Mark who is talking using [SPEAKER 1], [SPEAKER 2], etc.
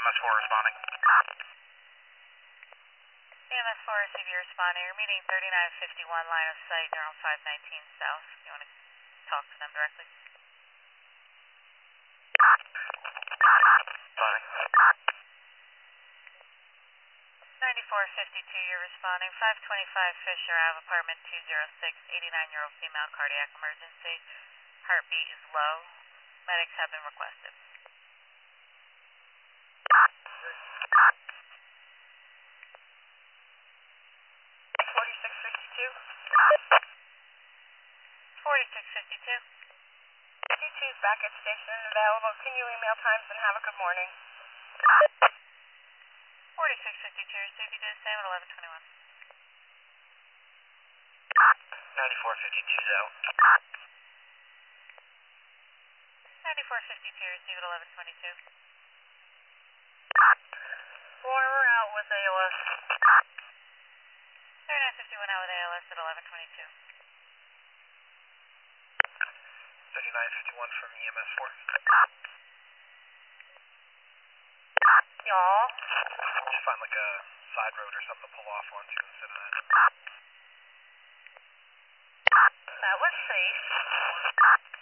[SPEAKER 1] EMS 4 responding.
[SPEAKER 2] EMS 4 receive you responding. You're meeting 3951 line of sight. You're on 519 south. You want to talk to them directly?
[SPEAKER 1] Responding.
[SPEAKER 2] 9452, you're responding. 525 Fisher Ave, apartment 206, 89-year-old female, cardiac emergency. Heartbeat is low. Medics have been requested.
[SPEAKER 3] 4652.
[SPEAKER 2] 4652.
[SPEAKER 3] 52 is back at station and available. Can you email times and have a good morning?
[SPEAKER 2] 4652, receive you do the same at 1121.
[SPEAKER 1] 9452 is out.
[SPEAKER 2] 9452, receive at 1122.
[SPEAKER 3] Warner, we're out with ALS.
[SPEAKER 2] 3951 out with ALS at 1122.
[SPEAKER 1] 3951 from EMS 4.
[SPEAKER 3] Y'all.
[SPEAKER 1] Just find like a side road or something to pull off onto instead of that.
[SPEAKER 3] That was safe.